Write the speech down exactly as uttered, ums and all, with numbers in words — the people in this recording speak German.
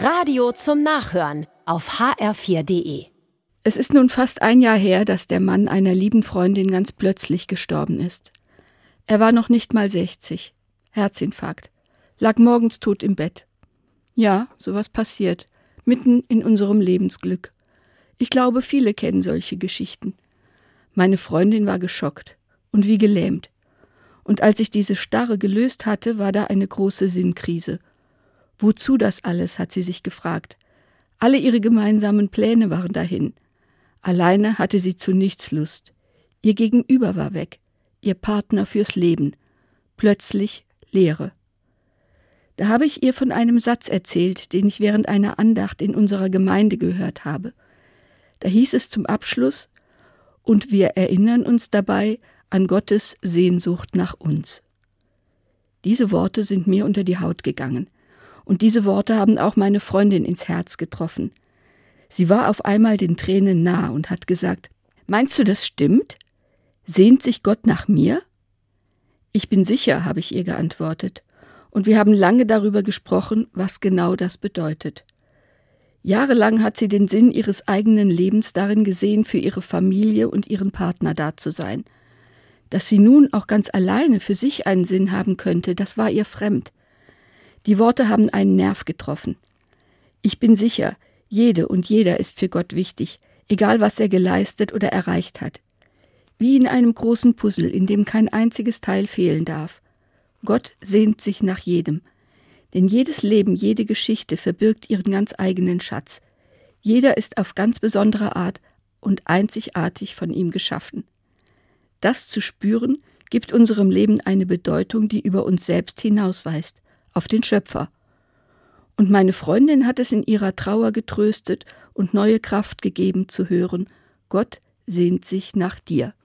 Radio zum Nachhören auf h r vier punkt d e. Es ist nun fast ein Jahr her, dass der Mann einer lieben Freundin ganz plötzlich gestorben ist. Er war noch nicht mal sechzig. Herzinfarkt. Lag morgens tot im Bett. Ja, sowas passiert. Mitten in unserem Lebensglück. Ich glaube, viele kennen solche Geschichten. Meine Freundin war geschockt und wie gelähmt. Und als ich diese Starre gelöst hatte, war da eine große Sinnkrise. Wozu das alles, hat sie sich gefragt. Alle ihre gemeinsamen Pläne waren dahin. Alleine hatte sie zu nichts Lust. Ihr Gegenüber war weg, ihr Partner fürs Leben. Plötzlich Leere. Da habe ich ihr von einem Satz erzählt, den ich während einer Andacht in unserer Gemeinde gehört habe. Da hieß es zum Abschluss: Und wir erinnern uns dabei an Gottes Sehnsucht nach uns. Diese Worte sind mir unter die Haut gegangen. Und diese Worte haben auch meine Freundin ins Herz getroffen. Sie war auf einmal den Tränen nah und hat gesagt: Meinst du, das stimmt? Sehnt sich Gott nach mir? Ich bin sicher, habe ich ihr geantwortet. Und wir haben lange darüber gesprochen, was genau das bedeutet. Jahrelang hat sie den Sinn ihres eigenen Lebens darin gesehen, für ihre Familie und ihren Partner da zu sein. Dass sie nun auch ganz alleine für sich einen Sinn haben könnte, das war ihr fremd. Die Worte haben einen Nerv getroffen. Ich bin sicher, jede und jeder ist für Gott wichtig, egal was er geleistet oder erreicht hat. Wie in einem großen Puzzle, in dem kein einziges Teil fehlen darf. Gott sehnt sich nach jedem. Denn jedes Leben, jede Geschichte verbirgt ihren ganz eigenen Schatz. Jeder ist auf ganz besondere Art und einzigartig von ihm geschaffen. Das zu spüren, gibt unserem Leben eine Bedeutung, die über uns selbst hinausweist, auf den Schöpfer. Und meine Freundin hat es in ihrer Trauer getröstet und neue Kraft gegeben zu hören: Gott sehnt sich nach dir.